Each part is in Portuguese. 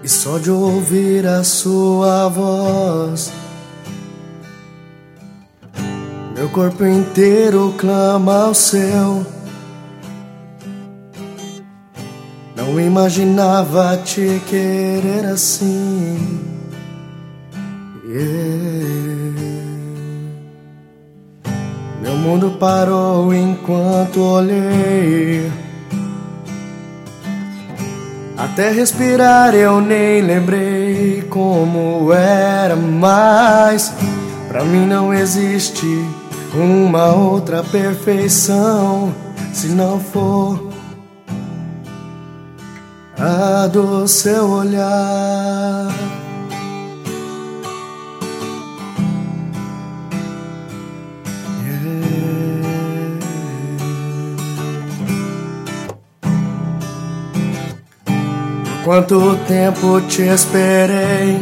e só de ouvir a sua voz, meu corpo inteiro clama ao céu. Não imaginava te querer assim. Meu mundo parou enquanto olhei. Até respirar eu nem lembrei como era mais. Pra mim não existe uma outra perfeição se não for a do seu olhar. Quanto tempo te esperei,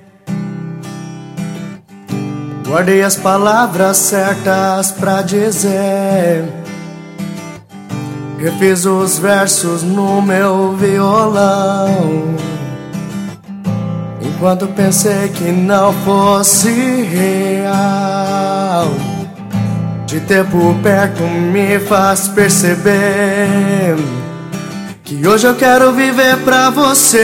guardei as palavras certas pra dizer, refiz os versos no meu violão, enquanto pensei que não fosse real. De ter por perto me faz perceber que hoje eu quero viver pra você.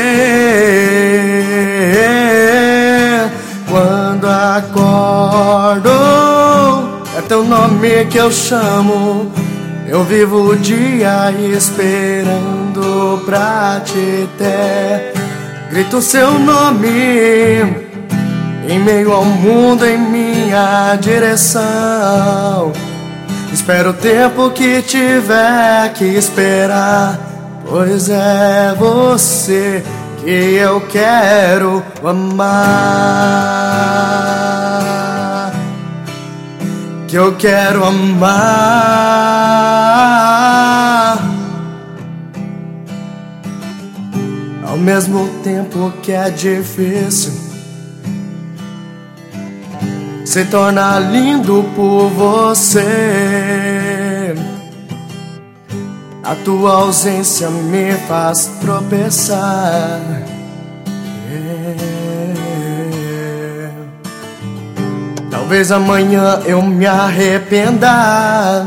Quando acordo, é teu nome que eu chamo. Eu vivo o dia esperando pra te ter. Grito seu nome em meio ao mundo em minha direção. Espero o tempo que tiver que esperar, pois é você que eu quero amar, que eu quero amar. Ao mesmo tempo que é difícil, se torna lindo por você. A tua ausência me faz tropeçar. Talvez amanhã eu me arrependa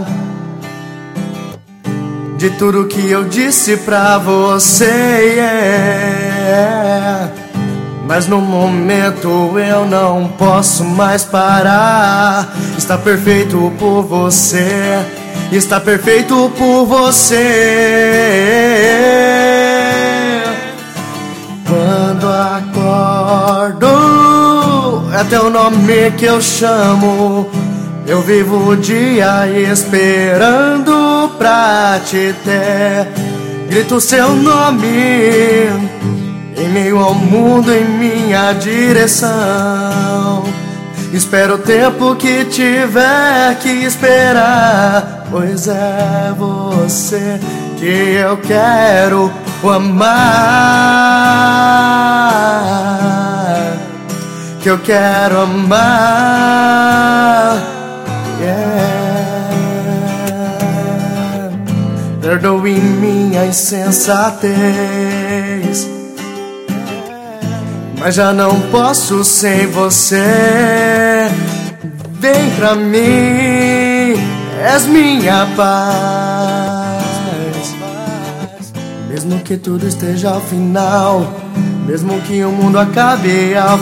de tudo que eu disse pra você. Mas no momento eu não posso mais parar. Está perfeito por você. Está perfeito por você. Quando acordo, é teu nome que eu chamo. Eu vivo o dia esperando pra te ter. Grito seu nome em meio ao mundo em minha direção. Espero o tempo que tiver que esperar, pois é você que eu quero amar, que eu quero amar. Perdoe minha insensatez, mas já não posso sem você. Vem pra mim, és minha paz. Mesmo que tudo esteja ao final, mesmo que o mundo acabe ao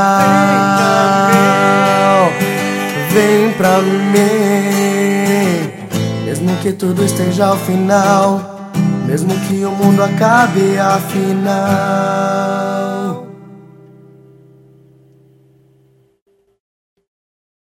final, vem pra mim. Mesmo que tudo esteja ao final, mesmo que o mundo acabe ao final.